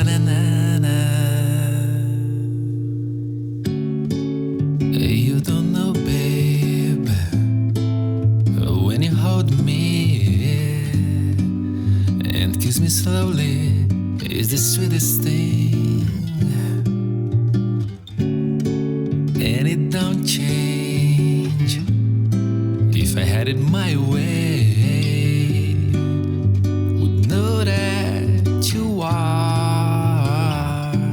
na na na. You don't know, babe, when you hold me and kiss me slowly, is the sweetest thing, and it don't change. If I had it my way, would know that you are.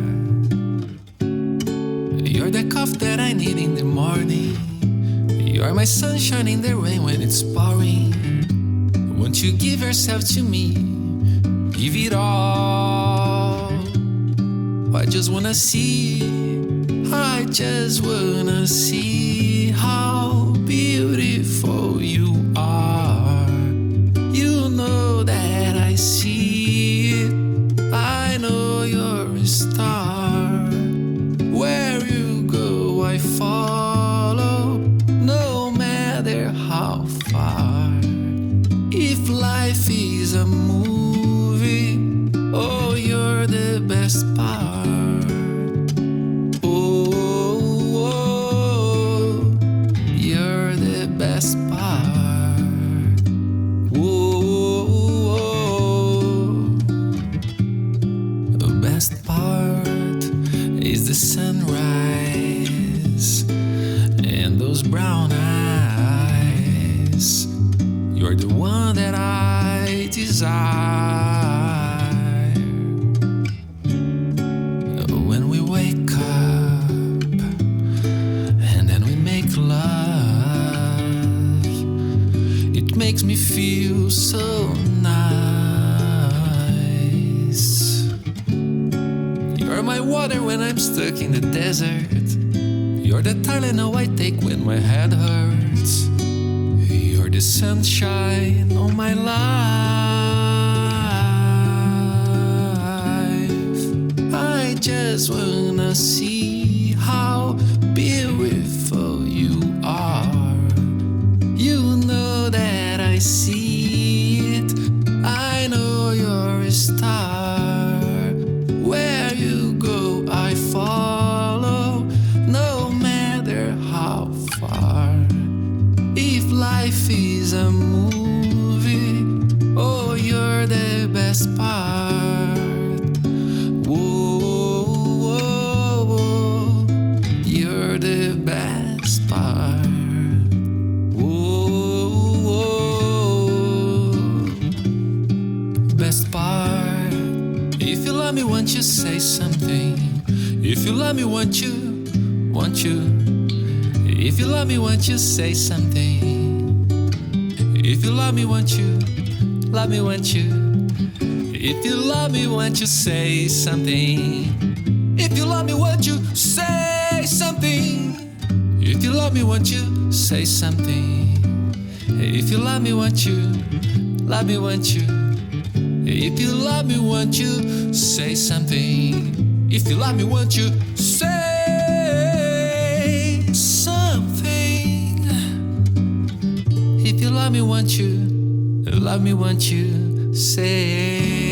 You're the coffee that I need in the morning. You're my sunshine in the rain when it's pouring. Won't you give yourself to me? Give it all. I just wanna see, I just wanna see how beautiful you are. You know that I see it. I know you're a star. Where you go, I follow, no matter how far. If life is a movie, oh, you're the best part. Oh, you're the best part. Oh, the best part is the sunrise and those brown eyes. You're the one that I desire. When we wake up and then we make love, it makes me feel so nice. You're my water when I'm stuck in the desert. You're the Tylenol I take when my head hurts. You're the sunshine on my life. I just wanna see how beautiful you are. You know that I see it. I know you're a star. Where you go, I follow, no matter how far. If life is a movie, oh, you're the best part. Whoa, you're the best part. Whoa, best part. If you love me, won't you say something? If you love me, won't you? If you love me, won't you say something? If you love me, won't you? Love me, won't you? If you love me, won't you say something? If you love me, won't you say something? If you love me, won't you say something? If you love me, won't you? Love me, won't you? If you love me, won't you say something? If you love me, won't you say something? If you love me, won't you? Love me, won't you say?